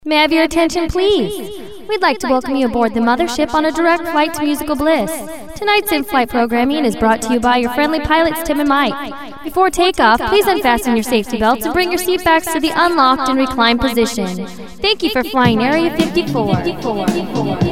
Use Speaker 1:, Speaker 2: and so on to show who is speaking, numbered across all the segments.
Speaker 1: May I have your attention, please? We'd like to welcome you aboard the Mothership on a direct flight to musical bliss. Tonight's in-flight programming is brought to you by your friendly pilots, Tim and Mike. Before takeoff, please unfasten your safety belts and bring your seat backs to the unlocked and reclined position. Thank you for flying Area 54.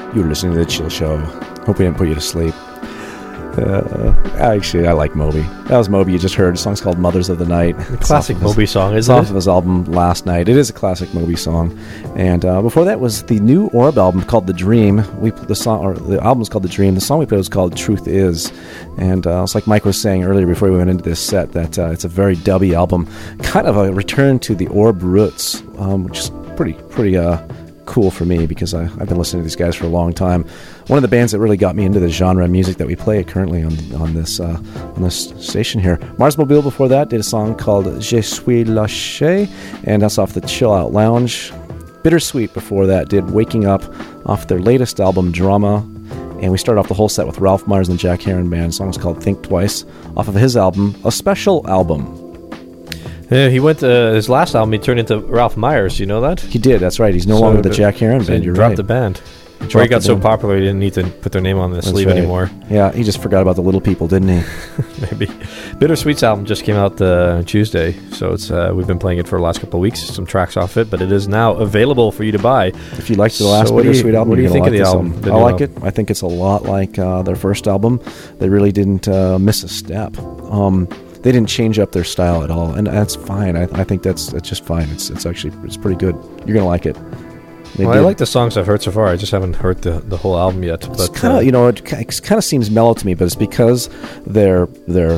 Speaker 2: You're listening to The Chill Show. Hope we didn't put you to sleep. Actually, I like Moby. That was Moby you just heard. The song's called Mothers of the Night.
Speaker 3: Classic Moby song, isn't it?
Speaker 2: It's off of his album Last Night. It is a classic Moby song. And before that was the new Orb album called The Dream. The album's called The Dream. The song we played was called Truth Is. And it's like Mike was saying earlier before we went into this set that it's a very dubby album. Kind of a return to the Orb roots, which is pretty cool for me because I've been listening to these guys for a long time. One of the bands that really got me into the genre of music that we play currently on this station here. Mars Mobile before that did a song called Je suis lâché, and that's off the Chill Out Lounge. Bittersweet before that did Waking Up off their latest album Drama, and we started off the whole set with Ralph Myers and the Jack Heron Band. The song was called Think Twice off of his album, A Special Album.
Speaker 3: Yeah, he went his last album. He turned into Ralph Myers. You know that?
Speaker 2: He did. That's right. He's no longer the Jack Heron Band. You're
Speaker 3: dropped
Speaker 2: right.
Speaker 3: the band. Or he got so popular he didn't need to put their name on the sleeve anymore.
Speaker 2: Yeah, he just forgot about the little people, didn't he?
Speaker 3: Maybe. Bittersweet's album just came out Tuesday, so it's we've been playing it for the last couple of weeks. Some tracks off it, but it is now available for you to buy.
Speaker 2: If you liked the last Bittersweet album,
Speaker 3: what do you think of the album?
Speaker 2: I like it. I think it's a lot like their first album. They really didn't miss a step. They didn't change up their style at all, and that's fine. I think that's just fine. It's pretty good. You're gonna like it.
Speaker 3: I like the songs I've heard so far. I just haven't heard the whole album yet. But
Speaker 2: it's kind of it kind of seems mellow to me, but it's because their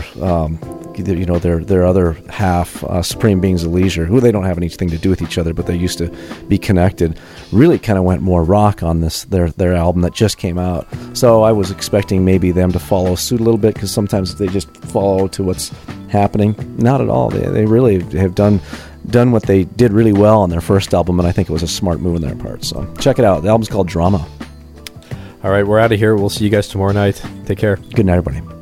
Speaker 2: other half, Supreme Beings of Leisure, who they don't have anything to do with each other, but they used to be connected, really kind of went more rock on this their album that just came out. So I was expecting maybe them to follow suit a little bit, because sometimes they just follow to what's happening. Not at all. They really have done what they did really well on their first album, and I think it was a smart move on their part. So check it out. The album's called Drama.
Speaker 3: All right, we're out of here. We'll see you guys tomorrow night. Take care.
Speaker 2: Good night, everybody.